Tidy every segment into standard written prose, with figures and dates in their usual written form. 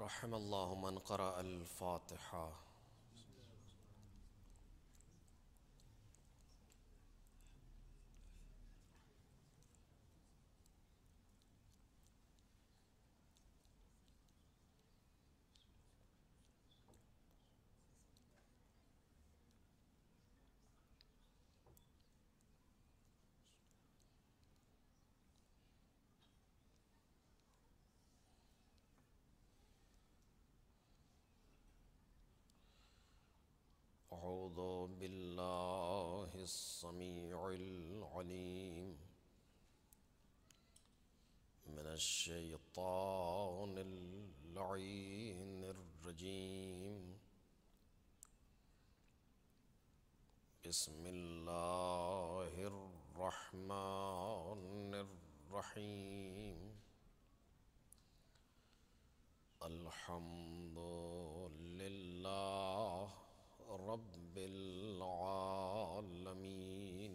رحم اللہ من قرأ الفاتحہ۔ اعوذ باللہ السمیع العلیم من الشیطان اللعین الرجیم۔ بسم اللہ الرحمن الرحیم۔ الحمد للہ رب العالمین،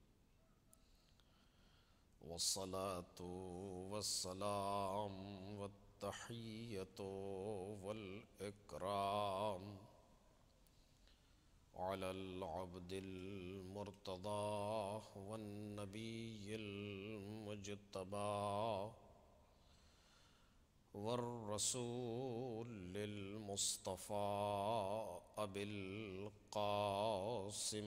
والصلاة والسلام والتحیۃ والاکرام علی العبد المرتضی والنبی المجتبی والرسول المصطفى أبي القاسم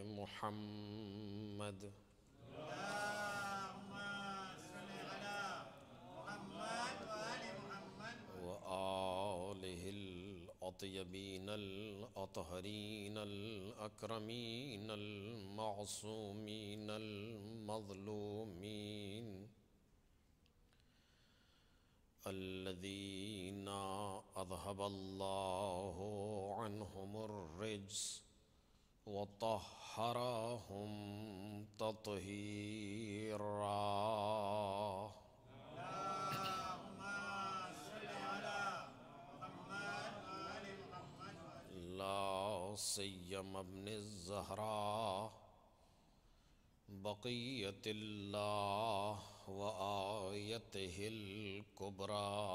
محمد اللهم صل على محمد وآل محمد وآله الأطيبين الأطهرين الأكرمين المعصومين المظلومين الذين أذهب الله عنهم الرجس وطهرهم تطهيرا۔ اللهم صل على محمد وآل محمد لا سيما ابن الزهراء بقية الله وآيته الكبرى،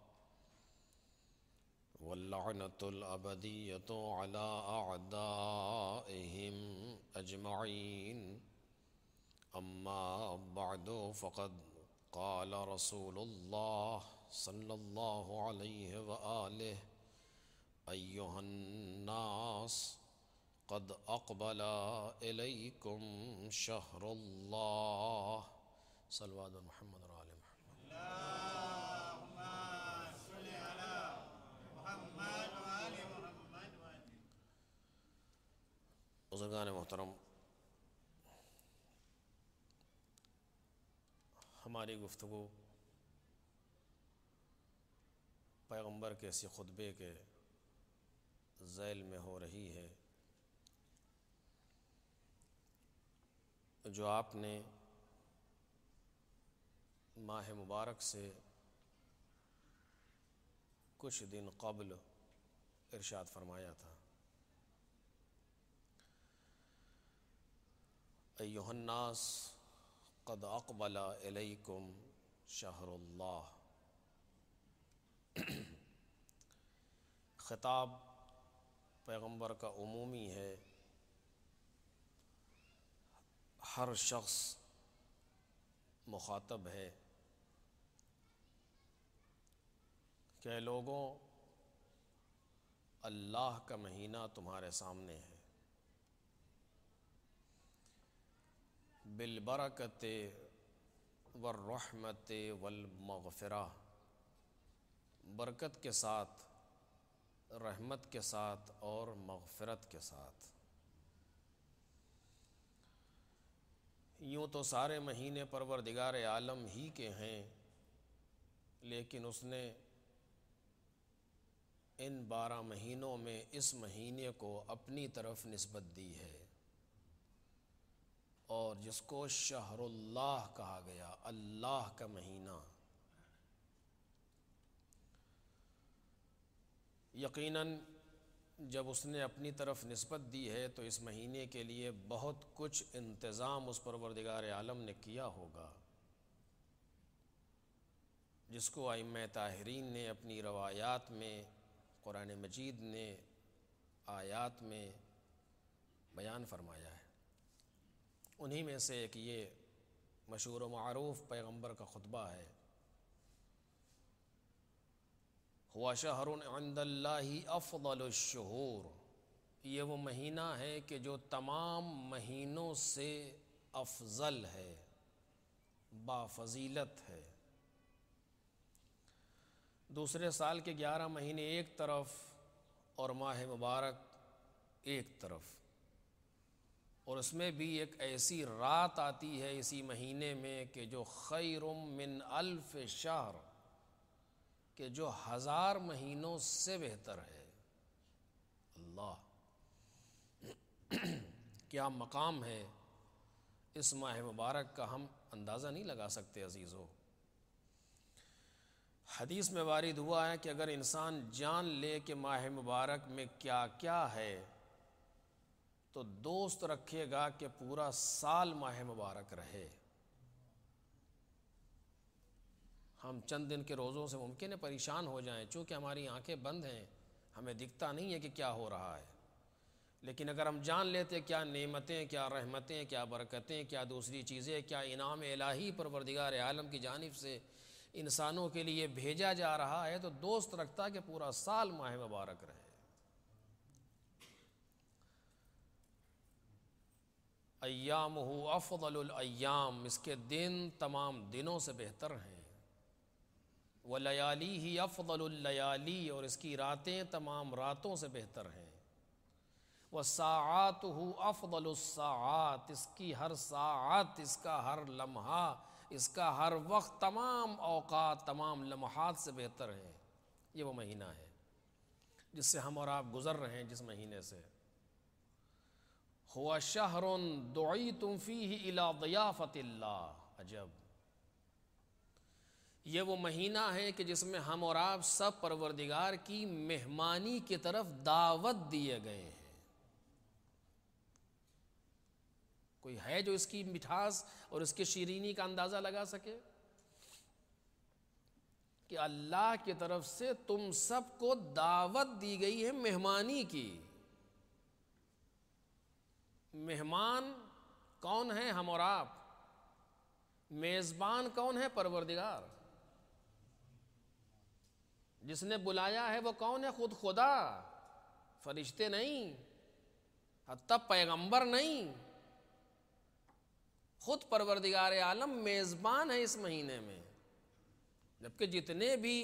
واللعنة الأبدية على أعدائهم أجمعين. أما بعد، فقد قال رسول الله صلى الله عليه وآله: أيها الناس، قد أقبل إليكم شهر الله. صلوات محمد وآل محمد۔ اللهم صل على محمد وآل محمد بزرگان محترم، ہماری گفتگو پیغمبر کے اسی خطبے کے ذیل میں ہو رہی ہے جو آپ نے ماہ مبارک سے کچھ دن قبل ارشاد فرمایا تھا: ایھا الناس، قد اقبل الیکم شہر اللہ۔ خطاب پیغمبر کا عمومی ہے، ہر شخص مخاطب ہے کہ لوگوں، اللہ کا مہینہ تمہارے سامنے ہے، بالبرکت والرحمت والمغفرہ، برکت کے ساتھ، رحمت کے ساتھ اور مغفرت کے ساتھ۔ یوں تو سارے مہینے پروردگار عالم ہی کے ہیں، لیکن اس نے ان 12 مہینوں میں اس مہینے کو اپنی طرف نسبت دی ہے، اور جس کو شہر اللہ کہا گیا، اللہ کا مہینہ، یقیناً جب اس نے اپنی طرف نسبت دی ہے تو اس مہینے کے لیے بہت کچھ انتظام اس پروردگار عالم نے کیا ہوگا، جس کو ائمہ طاہرین نے اپنی روایات میں، قرآن مجید نے آیات میں بیان فرمایا ہے۔ انہی میں سے ایک یہ مشہور و معروف پیغمبر کا خطبہ ہے، ہوا شہر عند اللہ افضل الشہور، یہ وہ مہینہ ہے کہ جو تمام مہینوں سے افضل ہے، بافضیلت ہے۔ دوسرے سال کے 11 مہینے ایک طرف اور ماہ مبارک ایک طرف، اور اس میں بھی ایک ایسی رات آتی ہے اسی مہینے میں کہ جو خیر من الف شہر، کہ جو 1000 مہینوں سے بہتر ہے۔ اللہ، کیا مقام ہے اس ماہ مبارک کا، ہم اندازہ نہیں لگا سکتے عزیزو۔ حدیث میں وارد ہوا ہے کہ اگر انسان جان لے کہ ماہ مبارک میں کیا کیا ہے تو دوست رکھے گا کہ پورا سال ماہ مبارک رہے۔ ہم چند دن کے روزوں سے ممکن ہے پریشان ہو جائیں، چونکہ ہماری آنکھیں بند ہیں، ہمیں دکھتا نہیں ہے کہ کیا ہو رہا ہے، لیکن اگر ہم جان لیتے کیا نعمتیں، کیا رحمتیں، کیا برکتیں، کیا دوسری چیزیں، کیا انعام الہی پروردگار عالم کی جانب سے انسانوں کے لیے بھیجا جا رہا ہے، تو دوست رکھتا کہ پورا سال ماہ مبارک رہے۔ ایامہ افضل الایام، اس کے دن تمام دنوں سے بہتر ہیں۔ ولیالیہ افضل اللیالی، اور اس کی راتیں تمام راتوں سے بہتر ہیں۔ وساعاتہ افضل الساعات، اس کی ہر ساعت، اس کا ہر لمحہ، اس کا ہر وقت، تمام اوقات، تمام لمحات سے بہتر ہے۔ یہ وہ مہینہ ہے جس سے ہم اور آپ گزر رہے ہیں، جس مہینے سے۔ ہوا شہر دعیتم فیہ الی ضیافۃ اللہ، عجب، یہ وہ مہینہ ہے کہ جس میں ہم اور آپ سب پروردگار کی مہمانی کی طرف دعوت دیے گئے ہیں۔ کوئی ہے جو اس کی مٹھاس اور اس کی شیرینی کا اندازہ لگا سکے؟ کہ اللہ کی طرف سے تم سب کو دعوت دی گئی ہے مہمانی کی۔ مہمان کون ہے؟ ہم اور آپ۔ میزبان کون ہے؟ پروردگار۔ جس نے بلایا ہے وہ کون ہے؟ خود خدا، فرشتے نہیں، حتی پیغمبر نہیں، خود پروردگار عالم میزبان ہے اس مہینے میں۔ جبکہ جتنے بھی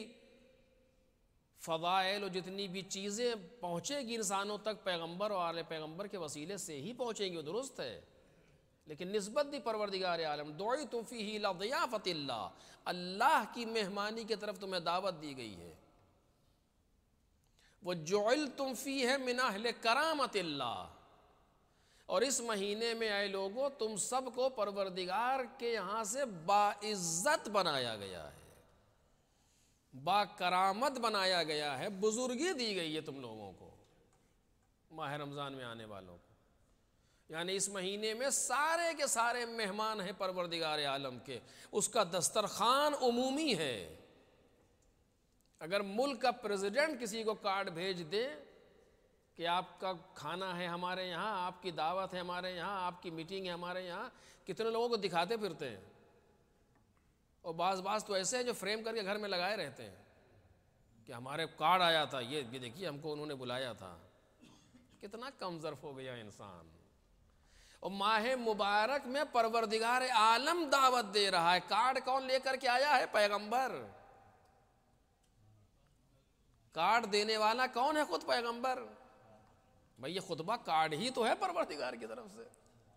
فضائل اور جتنی بھی چیزیں پہنچے گی انسانوں تک پیغمبر اور آل پیغمبر کے وسیلے سے ہی پہنچیں گی، درست ہے، لیکن نسبت دی پروردگار عالم، دعیتم فیہ الی ضیافۃ اللہ، اللہ کی مہمانی کی طرف تمہیں دعوت دی گئی ہے۔ وجعلتم فیہ من اہل کرامۃ اللہ، اور اس مہینے میں اے لوگو تم سب کو پروردگار کے یہاں سے باعزت بنایا گیا ہے، با کرامت بنایا گیا ہے، بزرگی دی گئی ہے تم لوگوں کو، ماہ رمضان میں آنے والوں کو۔ یعنی اس مہینے میں سارے کے سارے مہمان ہیں پروردگار عالم کے، اس کا دسترخوان عمومی ہے۔ اگر ملک کا پریزیڈنٹ کسی کو کارڈ بھیج دے کہ آپ کا کھانا ہے ہمارے یہاں، آپ کی دعوت ہے ہمارے یہاں، آپ کی میٹنگ ہے ہمارے یہاں، کتنے لوگوں کو دکھاتے پھرتے ہیں، اور بعض تو ایسے ہیں جو فریم کر کے گھر میں لگائے رہتے ہیں کہ ہمارے کارڈ آیا تھا، یہ دیکھیے ہم کو انہوں نے بلایا تھا۔ کتنا کم ظرف ہو گیا انسان۔ اور ماہ مبارک میں پروردگار عالم دعوت دے رہا ہے، کارڈ کون لے کر کے آیا ہے؟ پیغمبر۔ کارڈ دینے والا کون ہے؟ خود پیغمبر۔ بھئی یہ خطبہ کارڈ ہی تو ہے پروردگار کی طرف سے،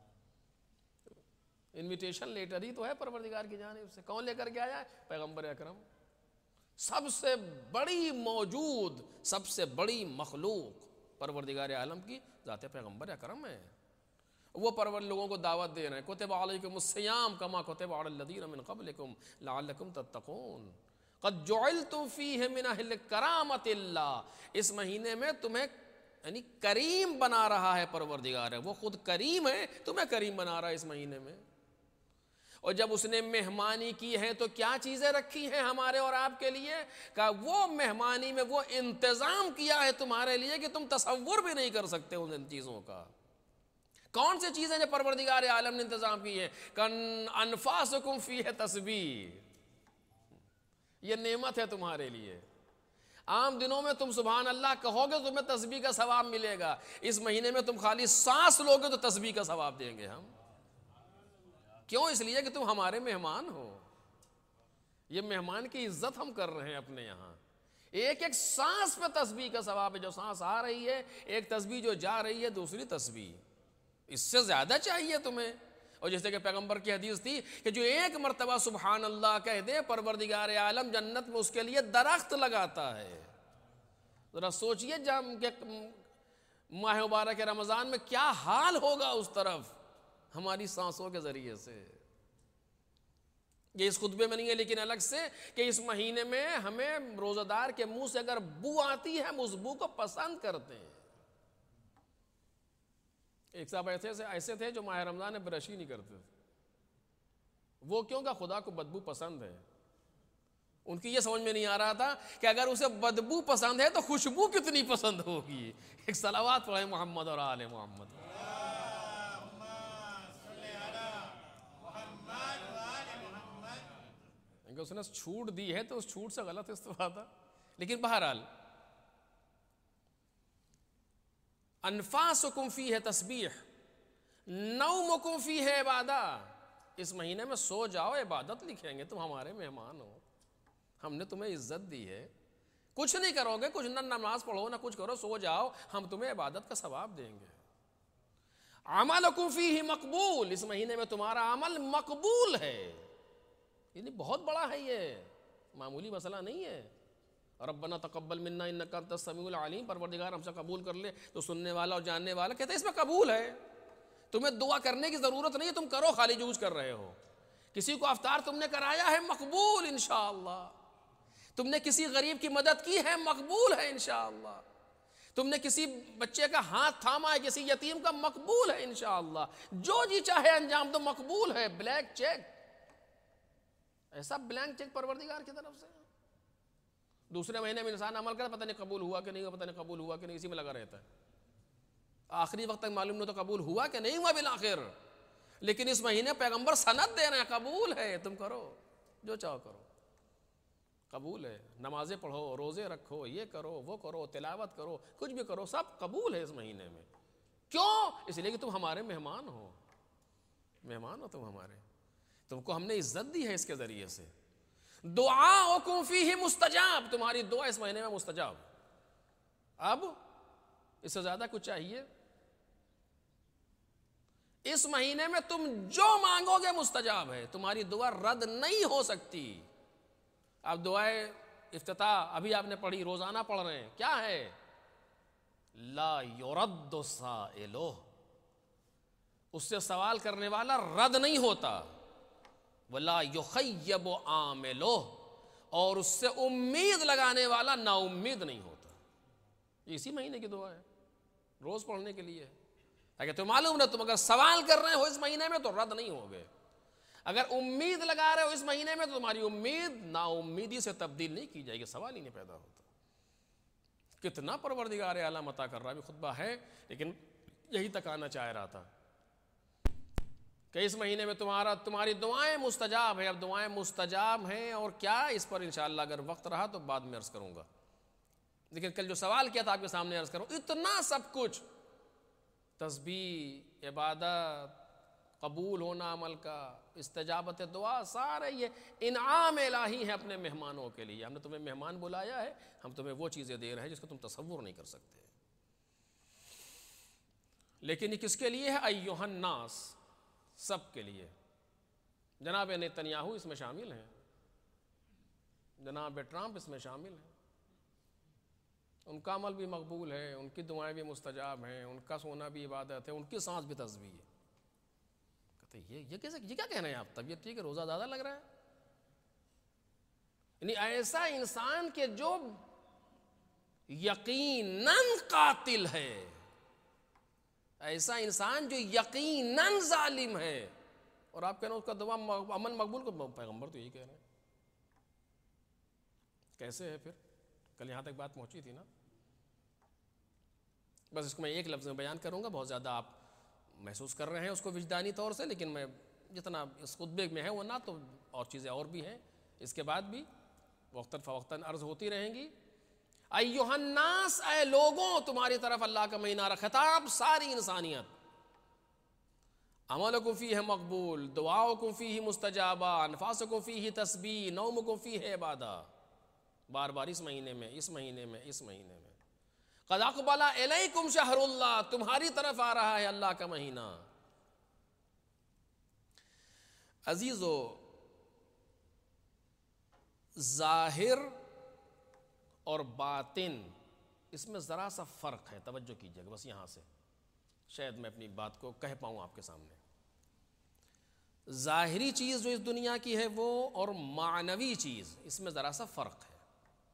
انویٹیشن لیٹر ہی تو ہے پروردگار کی جانب سے۔ کون لے کر کے آیا ہے؟ پیغمبر اکرم۔ سب سے بڑی موجود، سب سے بڑی مخلوق پروردگار عالم کی ذات پیغمبر اکرم ہے۔ وہ لوگوں کو دعوت دے رہے ہیں، کتب علیکم الصیام کما کتب علی الذین من قبلکم لعلکم تتقون قد جعلتم فیہ من اہل کرامۃ اللہ، اس مہینے میں تمہیں یعنی کریم بنا رہا ہے پروردگار ہے، وہ خود کریم ہے، تمہیں کریم بنا رہا ہے اس مہینے میں۔ اور جب اس نے مہمانی کی ہے تو کیا چیزیں رکھی ہیں ہمارے اور آپ کے لیے؟ کہ وہ مہمانی میں وہ انتظام کیا ہے تمہارے لیے کہ تم تصور بھی نہیں کر سکتے ان چیزوں کا۔ کون سی چیزیں جو پروردگار عالم نے انتظام کی ہے؟ انفاسکم فیہ تسبیح، یہ نعمت ہے تمہارے لیے۔ عام دنوں میں تم سبحان اللہ کہو گے تو تمہیں تسبیح کا ثواب ملے گا، اس مہینے میں تم خالی سانس لوگے تو تسبیح کا ثواب دیں گے ہم۔ کیوں؟ اس لیے کہ تم ہمارے مہمان ہو۔ یہ مہمان کی عزت ہم کر رہے ہیں اپنے یہاں۔ ایک ایک سانس پہ تسبیح کا ثواب ہے، جو سانس آ رہی ہے ایک تسبیح، جو جا رہی ہے دوسری تسبیح، اس سے زیادہ چاہیے تمہیں۔ اور جیسے کہ پیغمبر کی حدیث تھی کہ جو ایک مرتبہ سبحان اللہ کہہ دے پروردگار عالم جنت میں اس کے لیے درخت لگاتا ہے۔ ذرا سوچئے جب کہ ماہ مبارک رمضان میں کیا حال ہوگا اس طرف ہماری سانسوں کے ذریعے سے۔ یہ اس خطبے میں نہیں ہے لیکن الگ سے کہ اس مہینے میں ہمیں روزہ دار کے منہ سے اگر بو آتی ہے ہم اس بو کو پسند کرتے ہیں۔ ایک صاحب ایسے تھے جو ماہ رمضان میں برش ہی نہیں کرتے تھے۔ وہ کیوں؟ کہ خدا کو بدبو پسند ہے۔ ان کی یہ سمجھ میں نہیں آ رہا تھا کہ اگر اسے بدبو پسند ہے تو خوشبو کتنی پسند ہوگی۔ ایک صلوات پڑھیں محمد اور آل محمد۔ اس نے چھوٹ دی ہے تو اس چھوٹ سے غلط استفادہ، لیکن بہرحال انفاسکم فیہ تسبیح نومکم فیہ عبادہ، اس مہینے میں سو جاؤ عبادت لکھیں گے، تم ہمارے مہمان ہو، ہم نے تمہیں عزت دی ہے، کچھ نہیں کرو گے، کچھ نہ نماز پڑھو نہ کچھ کرو، سو جاؤ ہم تمہیں عبادت کا ثواب دیں گے۔ عملکم فیہ مقبول، اس مہینے میں تمہارا عمل مقبول ہے، یعنی بہت بڑا ہے، یہ معمولی مسئلہ نہیں ہے۔ ربنا تقبل منا انک انت السمیع العلیم، پروردگار ہم سے قبول کر لے تو سننے والا اور جاننے والا، کہتے ہیں اس میں قبول ہے، تمہیں دعا کرنے کی ضرورت نہیں ہے، تم کرو، خالی جوج کر رہے ہو۔ کسی کو افطار تم نے کرایا ہے، مقبول انشاءاللہ۔ تم نے کسی غریب کی مدد کی ہے، مقبول ہے انشاءاللہ۔ تم نے کسی بچے کا ہاتھ تھاما ہے، کسی یتیم کا، مقبول ہے انشاءاللہ۔ جو جی چاہے انجام دو، مقبول ہے، بلیک چیک، ایسا بلینک چیک پروردگار کی طرف سے۔ دوسرے مہینے میں انسان عمل کرتا پتہ نہیں قبول ہوا کہ نہیں ہوا، پتہ نہیں قبول ہوا کہ نہیں، اسی میں لگا رہتا ہے، آخری وقت تک معلوم نہیں تو قبول ہوا کہ نہیں ہوا بالآخر۔ لیکن اس مہینے پیغمبر سند دے رہے ہیں، قبول ہے، تم کرو جو چاہو کرو، قبول ہے، نمازیں پڑھو، روزے رکھو، یہ کرو وہ کرو، تلاوت کرو، کچھ بھی کرو، سب قبول ہے اس مہینے میں۔ کیوں؟ اس لیے کہ تم ہمارے مہمان ہو، مہمان ہو تم ہمارے، تم کو ہم نے عزت دی ہے اس کے ذریعے سے۔ دعاؤکم فیہ مستجاب، تمہاری دعا اس مہینے میں مستجاب۔ اب اس سے زیادہ کچھ چاہیے؟ اس مہینے میں تم جو مانگو گے مستجاب ہے، تمہاری دعا رد نہیں ہو سکتی۔ اب دعائے افتتاح ابھی آپ نے پڑھی، روزانہ پڑھ رہے ہیں، کیا ہے؟ لا یرد سائلہ، اس سے سوال کرنے والا رد نہیں ہوتا، ولا یخیب عاملہ، اور اس سے امید لگانے والا نا امید نہیں ہوتا۔ یہ اسی مہینے کی دعا ہے، روز پڑھنے کے لیے، اگر تم معلوم نہ، تم اگر سوال کر رہے ہو اس مہینے میں تو رد نہیں ہوگے، اگر امید لگا رہے ہو اس مہینے میں تو تمہاری امید نا امیدی سے تبدیل نہیں کی جائے گی، سوال ہی نہیں پیدا ہوتا۔ کتنا پروردگار اعلیٰ عطا کر رہا، بھی خطبہ ہے لیکن یہی تک آنا چاہ رہا تھا کہ اس مہینے میں تمہاری دعائیں مستجاب ہیں۔ اب دعائیں مستجاب ہیں اور کیا، اس پر انشاءاللہ اگر وقت رہا تو بعد میں عرض کروں گا، لیکن کل جو سوال کیا تھا آپ کے سامنے عرض کروں، اتنا سب کچھ، تسبیح، عبادت، قبول ہونا عمل کا، استجابت دعا، سارے یہ انعام الہی ہیں اپنے مہمانوں کے لیے۔ ہم نے تمہیں مہمان بلایا ہے، ہم تمہیں وہ چیزیں دے رہے ہیں جس کو تم تصور نہیں کر سکتے۔ لیکن یہ کس کے لیے ہے؟ ایھا الناس، سب کے لیے۔ جناب نیتنیاہو اس میں شامل ہیں، جناب ٹرمپ اس میں شامل ہیں، ان کا عمل بھی مقبول ہے، ان کی دعائیں بھی مستجاب ہیں، ان کا سونا بھی عبادت ہے، ان کی سانس بھی تسبیح ہے۔ کہتے یہ کیا کہہ رہے ہیں آپ؟ طبیعت ٹھیک ہے، روزہ زیادہ لگ رہا ہے؟ یعنی ایسا انسان کہ جو یقیناً قاتل ہے، ایسا انسان جو یقیناً ظالم ہے، اور آپ کہہ رہے ہیں اس کا دعا امن مقبول کو، پیغمبر تو یہی کہہ رہے ہیں. کیسے ہے پھر؟ کل یہاں تک بات پہنچی تھی نا. بس اس کو میں ایک لفظ میں بیان کروں گا، بہت زیادہ آپ محسوس کر رہے ہیں اس کو وجدانی طور سے، لیکن میں جتنا اس خطبے میں ہے وہ نہ، تو اور چیزیں اور بھی ہیں اس کے بعد بھی وقتاً فوقتاً عرض ہوتی رہیں گی. ایھا الناس، اے لوگوں، تمہاری طرف اللہ کا مہینہ رکھا، خطاب ساری انسانیت. عملکم فیہ مقبول، دعاؤکم فیہ مستجابہ، انفاسکم فیہ تسبیح، نومکم فیہ عبادہ. بار بار اس مہینے میں، اس مہینے میں، اس مہینے میں. قد اقبل الیکم شہر اللہ، تمہاری طرف آ رہا ہے اللہ کا مہینہ. عزیزو، ظاہر اور باطن اس میں ذرا سا فرق ہے، توجہ کیجیے گا بس یہاں سے، شاید میں اپنی بات کو کہہ پاؤں آپ کے سامنے. ظاہری چیز جو اس دنیا کی ہے وہ، اور معنوی چیز، اس میں ذرا سا فرق ہے.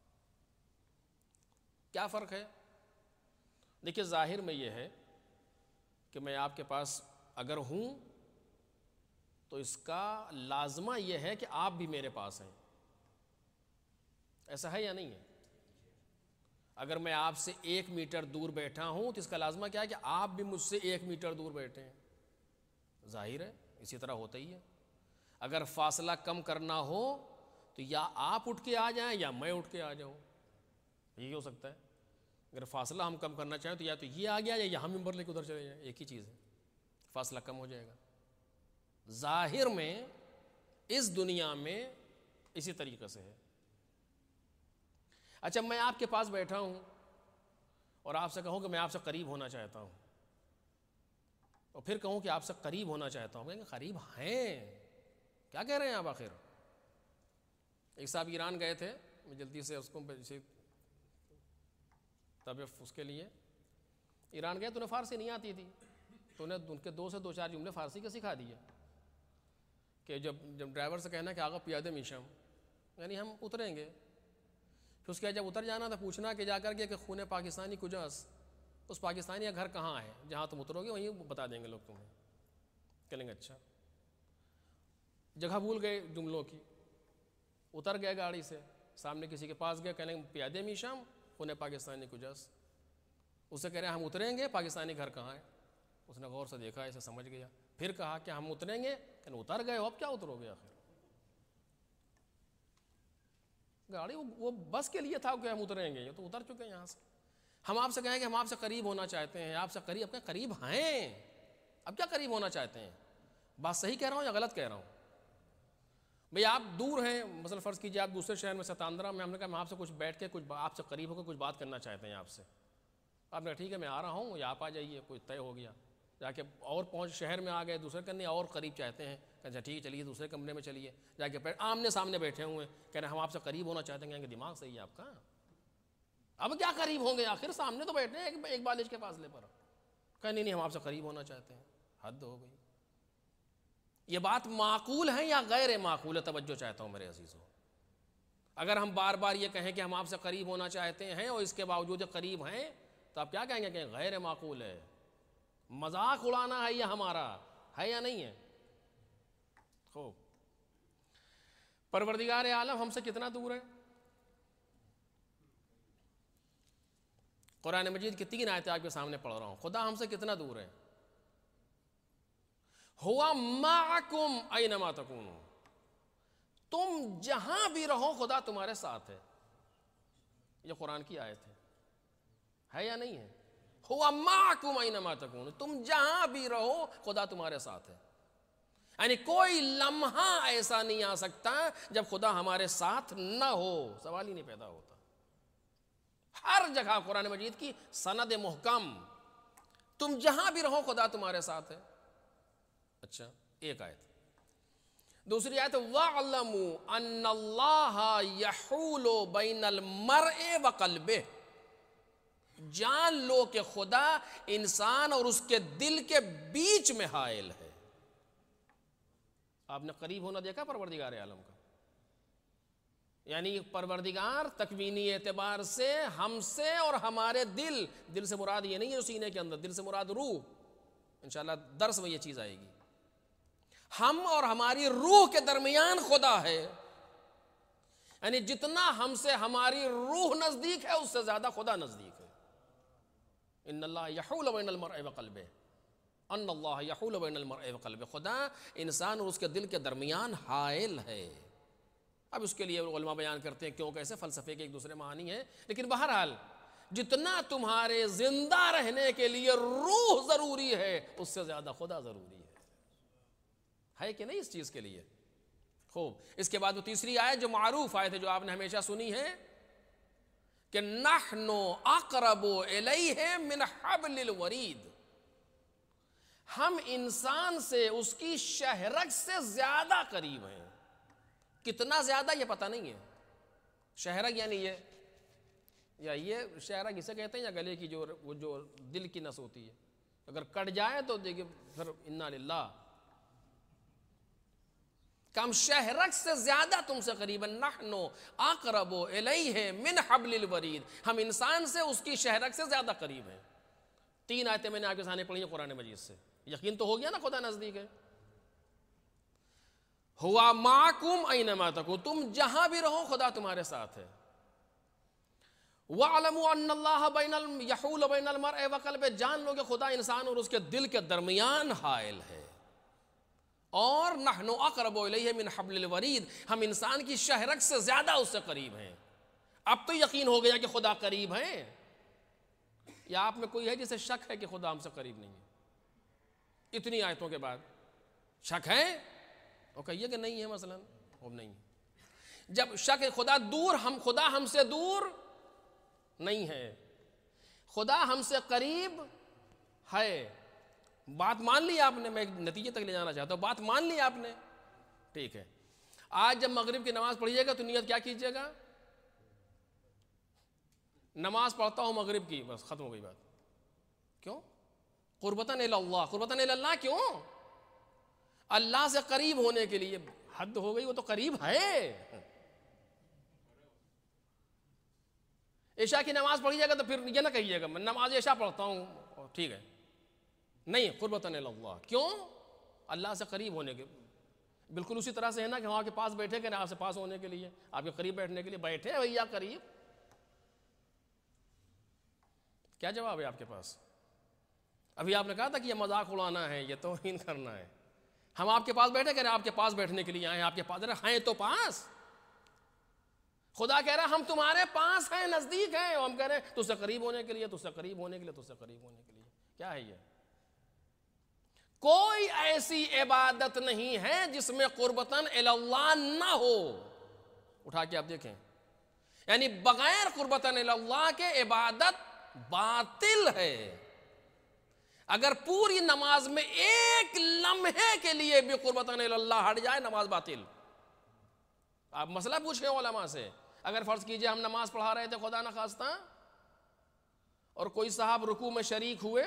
کیا فرق ہے؟ دیکھیے، ظاہر میں یہ ہے کہ میں آپ کے پاس اگر ہوں تو اس کا لازمہ یہ ہے کہ آپ بھی میرے پاس ہیں. ایسا ہے یا نہیں ہے؟ اگر میں آپ سے 1 میٹر دور بیٹھا ہوں تو اس کا لازمہ کیا ہے کہ آپ بھی مجھ سے 1 میٹر دور بیٹھے ہیں. ظاہر ہے، اسی طرح ہوتا ہی ہے. اگر فاصلہ کم کرنا ہو تو یا آپ اٹھ کے آ جائیں یا میں اٹھ کے آ جاؤں. یہی ہو سکتا ہے. اگر فاصلہ ہم کم کرنا چاہیں تو یا تو یہ آ گیا یا یہاں ممبر لے کے ادھر چلے جائیں، ایک ہی چیز ہے، فاصلہ کم ہو جائے گا. ظاہر میں اس دنیا میں اسی طریقے سے ہے. اچھا، میں آپ کے پاس بیٹھا ہوں اور آپ سے کہوں کہ میں آپ سے قریب ہونا چاہتا ہوں، اور پھر کہوں کہ آپ سے قریب ہونا چاہتا ہوں، کہیں گے قریب ہیں، کیا کہہ رہے ہیں آپ آخر؟ ایک صاحب ایران گئے تھے، میں جلدی سے اس کو طبیعت اس کے لیے ایران گئے تو انہیں فارسی نہیں آتی تھی، تو انہیں ان کے 2 سے 4 جملے فارسی کے سکھا دیے کہ جب ڈرائیور سے کہنا کہ آقا پیادے میشم، یعنی ہم اتریں گے. پھر اس کے جب اتر جانا تھا پوچھنا کہ جا کر کے کہ خون پاکستانی کجاس، اس پاکستانی کا گھر کہاں ہے، جہاں تم اترو گے وہیں بتا دیں گے لوگ تمہیں. کہیں گے اچھا. جگہ بھول گئے جملوں کی، اتر گئے گاڑی سے، سامنے کسی کے پاس گئے، کہنے پیادے میشم خون پاکستانی کجاس. اس سے کہہ رہے ہیں ہم اتریں گے، پاکستانی گھر کہاں ہے. اس نے غور سے دیکھا، اسے سمجھ گیا. پھر کہا کہ ہم اتریں گے، کہ اتر گئے ہو اب کیا اترو گے آخر؟ گاڑی وہ بس کے لیے تھا کہ ہم اتریں گے، یہ تو اتر چکے ہیں یہاں سے. ہم آپ سے کہیں کہ ہم آپ سے قریب ہونا چاہتے ہیں، آپ سے قریب، اب قریب ہیں، اب کیا قریب ہونا چاہتے ہیں؟ بات صحیح کہہ رہا ہوں یا غلط کہہ رہا ہوں؟ بھئی آپ دور ہیں، مثلا فرض کیجئے آپ دوسرے شہر میں ستاندرا میں، ہم نے کہا میں آپ سے کچھ بیٹھ کے کچھ آپ سے قریب ہو کے کچھ بات کرنا چاہتے ہیں آپ سے. آپ نے کہا ٹھیک ہے میں آ رہا ہوں، یا آپ آ جائیے، کوئی طے ہو گیا. جا کے اور پہنچ شہر میں آ گئے، دوسرے کرنے اور قریب چاہتے ہیں، کہ اچھا ٹھیک ہے چلیے دوسرے کمرے میں چلیے. جا کے آمنے سامنے بیٹھے ہوئے ہیں، کہہ رہے ہیں ہم آپ سے قریب ہونا چاہتے ہیں. کہیں کہ دماغ صحیح ہے آپ کا، اب کیا قریب ہوں گے، آخر سامنے تو بیٹھے ہیں ایک بالش کے فاصلے پر. کہیں نہیں ہم آپ سے قریب ہونا چاہتے ہیں. حد ہو گئی. یہ بات معقول ہے یا غیر معقول ہے؟ توجہ چاہتا ہوں میرے عزیزوں. اگر ہم بار بار یہ کہیں کہ ہم آپ سے قریب ہونا چاہتے ہیں اور اس کے باوجود قریب ہیں، تو آپ کیا کہیں گے کہ غیر معقول ہے، مذاق اڑانا ہے یہ ہمارا، ہے یا نہیں ہے؟ خوب. پروردگار عالم ہم سے کتنا دور ہے؟ قرآن مجید کی 3 آیتیں آپ کے سامنے پڑھ رہا ہوں. خدا ہم سے کتنا دور ہے؟ ہوا معکم اینما تکونوا، تم جہاں بھی رہو خدا تمہارے ساتھ ہے. یہ قرآن کی آیت ہے یا نہیں ہے؟ ہوا معکم اینما تکونوا، تم جہاں بھی رہو خدا تمہارے ساتھ ہے. یعنی کوئی لمحہ ایسا نہیں آ سکتا جب خدا ہمارے ساتھ نہ ہو، سوال ہی نہیں پیدا ہوتا. ہر جگہ قرآن مجید کی سند محکم، تم جہاں بھی رہو خدا تمہارے ساتھ ہے. اچھا، ایک آیت. دوسری آیت وَاعْلَمُوا أَنَّ اللَّهَ يَحُولُ بَيْنَ الْمَرْءِ وَقَلْبِهِ، جان لو کہ خدا انسان اور اس کے دل کے بیچ میں حائل ہے. آپ نے قریب ہونا دیکھا پروردگار عالم کا؟ یعنی پروردگار تکوینی اعتبار سے ہم سے اور ہمارے دل سے مراد یہ نہیں ہے سینے کے اندر، دل سے مراد روح. انشاءاللہ درس میں یہ چیز آئے گی. ہم اور ہماری روح کے درمیان خدا ہے، یعنی جتنا ہم سے ہماری روح نزدیک ہے اس سے زیادہ خدا نزدیک ہے۔ ان اللہ یحول بین المرء وقلبہ، ان اللہ یحول بین المرء وقلبہ، خدا انسان اور اس کے دل کے درمیان حائل ہے۔ اب اس کے لیے علماء بیان کرتے ہیں کیوں کیسے، فلسفے کے ایک دوسرے معانی ہیں، لیکن بہرحال جتنا تمہارے زندہ رہنے کے لیے روح ضروری ہے اس سے زیادہ خدا ضروری ہے کہ نہیں اس چیز کے لیے؟ خوب، اس کے بعد وہ تیسری آیت جو معروف آیت ہے، جو آپ نے ہمیشہ سنی ہے کہ نحن اقرب الیہ من حبل الورید، ہم انسان سے اس کی شہرگ سے زیادہ قریب ہیں۔ کتنا زیادہ یہ پتہ نہیں ہے۔ شہرگ یعنی یہ شہرگ اسے کہتے ہیں، یا گلے کی جو دل کی نس ہوتی ہے، اگر کٹ جائے تو دیکھیں پھر انا للہ، کم شہرگ سے زیادہ تم سے قریب، نحن اقرب الیہ من حبل الورید، ہم انسان سے اس کی شہرگ سے زیادہ قریب ہیں۔ 3 آیتیں میں نے آپ کے سامنے پڑھی ہیں قرآن مجید سے، یقین تو ہو گیا نا خدا نزدیک ہے۔ ہوا معکم اینما تکونوا، تم جہاں بھی رہو خدا تمہارے ساتھ ہے۔ وَاعْلَمُوا أَنَّ اللَّهَ يَحُولُ بَيْنَ الْمَرْءِ وَقَلْبِهِ، جان لو کہ خدا انسان اور اس کے دل کے درمیان حائل ہے۔ اور نحن اقرب الیہ من حبل الورید، ہم انسان کی شہرگ سے زیادہ اس سے قریب ہیں۔ اب تو یقین ہو گیا کہ خدا قریب ہے، یا آپ میں کوئی ہے جسے شک ہے کہ خدا ہم سے قریب نہیں ہے؟ اتنی آیتوں کے بعد شک ہے؟ وہ کہیے کہ نہیں ہے مثلا، وہ نہیں۔ جب شک ہے خدا دور، خدا ہم سے دور نہیں ہے، خدا ہم سے قریب ہے۔ بات مان لی آپ نے، میں ایک نتیجے تک لے جانا چاہتا ہوں، بات مان لی آپ نے، ٹھیک ہے۔ آج جب مغرب کی نماز پڑھیے گا تو نیت کیا کیجیے گا؟ نماز پڑھتا ہوں مغرب کی، بس ختم ہو گئی بات۔ کیوں؟ قربتاً الی اللہ، قربتاً الی اللہ کیوں؟ اللہ سے قریب ہونے کے لیے۔ حد ہو گئی، وہ تو قریب ہے۔ عشاء کی نماز پڑھیے گا تو پھر یہ نہ کہیے گا میں نماز عشاء پڑھتا ہوں، ٹھیک ہے، نہیں، قربتاً الی اللہ، کیوں؟ اللہ سے قریب ہونے کے۔ بالکل اسی طرح سے ہے نا کہ ہم آپ کے پاس بیٹھے کہ آپ سے پاس ہونے کے لیے، آپ کے قریب بیٹھنے کے لیے بیٹھے بھیا قریب۔ کیا جواب ہے آپ کے پاس؟ ابھی آپ نے کہا تھا کہ یہ مذاق اڑانا ہے، یہ توہین کرنا ہے۔ ہم آپ کے پاس بیٹھے کہہ رہے ہیں آپ کے پاس بیٹھنے کے لیے آئے ہیں، آپ کے پاس ہیں تو پاس۔ خدا کہہ رہا ہے ہم تمہارے پاس ہیں، نزدیک ہیں، اور ہم کہہ رہے ہیں تجھ سے قریب ہونے کے لیے، تجھ سے قریب ہونے کے لیے، تجھ سے قریب ہونے کے لیے۔ کیا ہے یہ؟ کوئی ایسی عبادت نہیں ہے جس میں قربتاً الی اللہ نہ ہو۔ اٹھا کے آپ دیکھیں، یعنی بغیر قربتاً الی اللہ کے عبادت باطل ہے۔ اگر پوری نماز میں ایک لمحے کے لیے بھی قربتاً الی اللہ ہٹ جائے، نماز باطل۔ آپ مسئلہ پوچھیں علماء سے، اگر فرض کیجئے ہم نماز پڑھا رہے تھے خدا نخواستہ اور کوئی صاحب رکوع میں شریک ہوئے،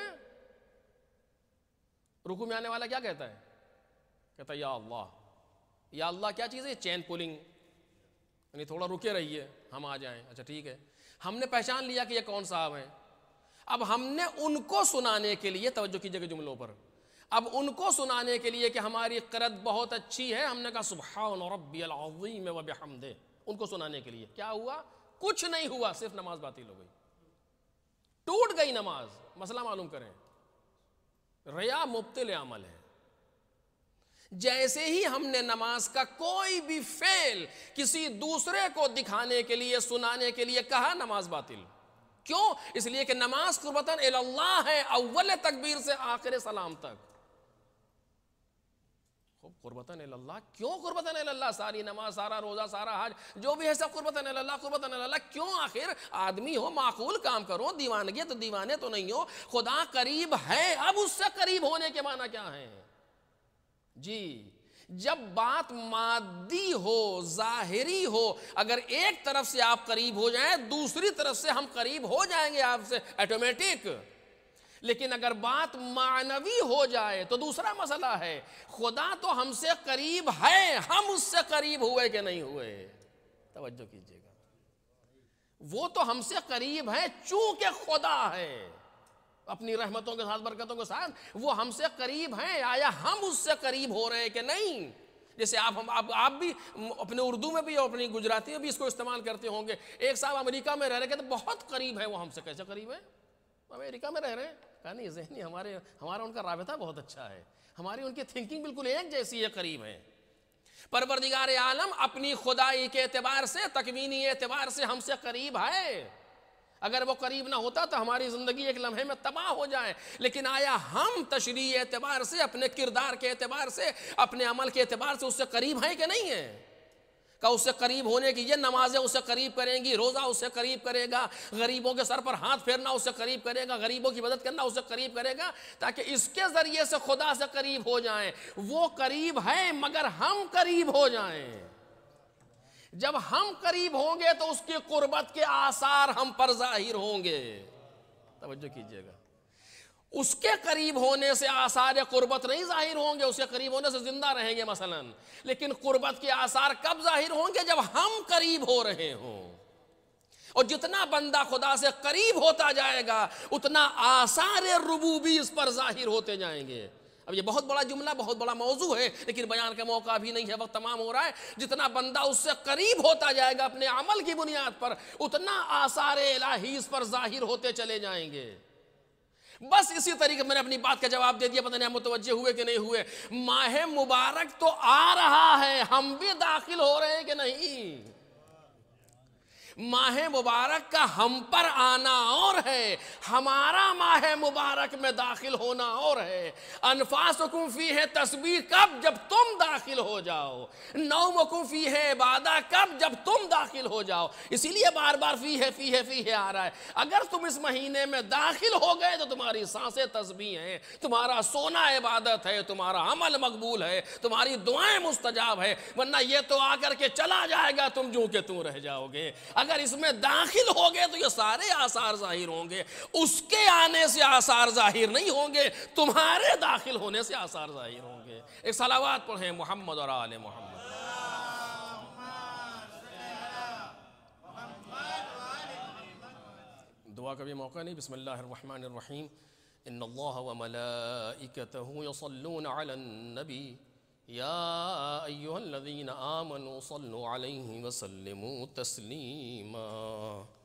رکوع میں آنے والا کیا کہتا ہے؟ کہتا ہے یا اللہ۔ یا اللہ کیا چیز ہے؟ چین پولنگ، یعنی تھوڑا رکے رہیے ہم آ جائیں۔ اچھا ٹھیک ہے، ہم نے پہچان لیا کہ یہ کون صاحب ہیں، اب ہم نے ان کو سنانے کے لیے، توجہ کیجئے گا جملوں پر، اب ان کو سنانے کے لیے کہ ہماری قرأت بہت اچھی ہے، ہم نے کہا سبحان ربی العظیم وبحمدہ، ان کو سنانے کے لیے کیا ہوا؟ کچھ نہیں ہوا، صرف نماز باطل ہو گئی، ٹوٹ گئی نماز۔ مسئلہ معلوم کریں، ریا مبطل عمل ہے۔ جیسے ہی ہم نے نماز کا کوئی بھی فعل کسی دوسرے کو دکھانے کے لیے، سنانے کے لیے کہا، نماز باطل۔ کیوں؟ اس لیے کہ نماز قربتاً الی اللہ ہے، اول تکبیر سے آخر سلام تک۔ قربتاً الی اللہ، کیوں قربتاً الی اللہ؟ ساری نماز، سارا روزہ، سارا حج، جو بھی ہے سب قربتاً الی اللہ، قربتاً الی اللہ کیوں؟ آخر آدمی ہو، معقول کام کرو، دیوانگی تو دیوانے تو نہیں ہو، خدا قریب ہے، اب اس سے قریب ہونے کے معنی کیا ہے؟ جی، جب بات مادی ہو، ظاہری ہو، اگر ایک طرف سے آپ قریب ہو جائیں، دوسری طرف سے ہم قریب ہو جائیں گے آپ سے آٹومیٹک۔ لیکن اگر بات معنوی ہو جائے تو دوسرا مسئلہ ہے۔ خدا تو ہم سے قریب ہے، ہم اس سے قریب ہوئے کہ نہیں ہوئے؟ توجہ کیجئے گا، وہ تو ہم سے قریب ہے چونکہ خدا ہے، اپنی رحمتوں کے ساتھ، برکتوں کے ساتھ، وہ ہم سے قریب ہیں. آیا ہم اس سے قریب ہو رہے ہیں کہ نہیں؟ جیسے آپ بھی اپنے اردو میں بھی اور اپنی گجراتی میں بھی اس کو استعمال کرتے ہوں گے. ایک صاحب امریکہ میں رہ رہے کہتے بہت قریب ہے وہ ہم سے. کیسے قریب ہے؟ امریکہ میں رہ رہے ہیں. کہا نہیں، ذہنی ہمارا ان کا رابطہ بہت اچھا ہے، ہماری ان کی تھنکنگ بالکل ایک جیسی ہے، قریب ہے. پروردگار عالم اپنی خدائی کے اعتبار سے، تکوینی اعتبار سے ہم سے قریب ہے. اگر وہ قریب نہ ہوتا تو ہماری زندگی ایک لمحے میں تباہ ہو جائے. لیکن آیا ہم تشریعی اعتبار سے، اپنے کردار کے اعتبار سے، اپنے عمل کے اعتبار سے اس سے قریب ہیں کہ نہیں ہیں؟ کہ اس سے قریب ہونے کی یہ نمازیں اس سے قریب کریں گی، روزہ اس سے قریب کرے گا، غریبوں کے سر پر ہاتھ پھیرنا اس سے قریب کرے گا، غریبوں کی مدد کرنا اس سے قریب کرے گا، تاکہ اس کے ذریعے سے خدا سے قریب ہو جائیں. وہ قریب ہے مگر ہم قریب ہو جائیں. جب ہم قریب ہوں گے تو اس کی قربت کے آثار ہم پر ظاہر ہوں گے. توجہ کیجئے گا، اس کے قریب ہونے سے آثار قربت نہیں ظاہر ہوں گے، اس کے قریب ہونے سے زندہ رہیں گے مثلا. لیکن قربت کے آثار کب ظاہر ہوں گے؟ جب ہم قریب ہو رہے ہوں. اور جتنا بندہ خدا سے قریب ہوتا جائے گا اتنا آثار ربوبی اس پر ظاہر ہوتے جائیں گے. اب یہ بہت بڑا جملہ، بہت بڑا موضوع ہے، لیکن بیان کا موقع بھی نہیں ہے، وقت تمام ہو رہا ہے. جتنا بندہ اس سے قریب ہوتا جائے گا اپنے عمل کی بنیاد پر، اتنا آثار الہی اس پر ظاہر ہوتے چلے جائیں گے. بس اسی طریقے میں نے اپنی بات کا جواب دے دیا، پتہ نہیں ہم متوجہ ہوئے کہ نہیں ہوئے. ماہ مبارک تو آ رہا ہے، ہم بھی داخل ہو رہے ہیں کہ نہیں؟ ماہ مبارک کا ہم پر آنا اور ہے، ہمارا ماہ مبارک میں داخل ہونا اور ہے. انفاسکم فیہ تسبیح کب؟ جب تم داخل ہو جاؤ. نومکم فیہ عبادہ کب؟ جب تم داخل ہو جاؤ. اسی لیے بار بار فیہ فیہ فیہ آ رہا ہے. اگر تم اس مہینے میں داخل ہو گئے تو تمہاری سانسیں تسبیح ہیں، تمہارا سونا عبادت ہے، تمہارا عمل مقبول ہے، تمہاری دعائیں مستجاب ہے. ورنہ یہ تو آ کر کے چلا جائے گا، تم جو کہ تم رہ جاؤ گے. اگر اس میں داخل ہو گئے تو یہ سارے آثار ظاہر ہوں گے. اس کے آنے سے آثار ظاہر نہیں ہوں گے، تمہارے داخل ہونے سے آثار ظاہر ہوں گے. ایک صلوات پڑھیں محمد اور آل محمد. دعا کا بھی موقع نہیں. بسم اللہ الرحمن الرحیم. ان اللہ وملائکتہ یصلون علی النبی یا ایہا الذین آمنوا صلوا علیہ وسلموا تسلیما.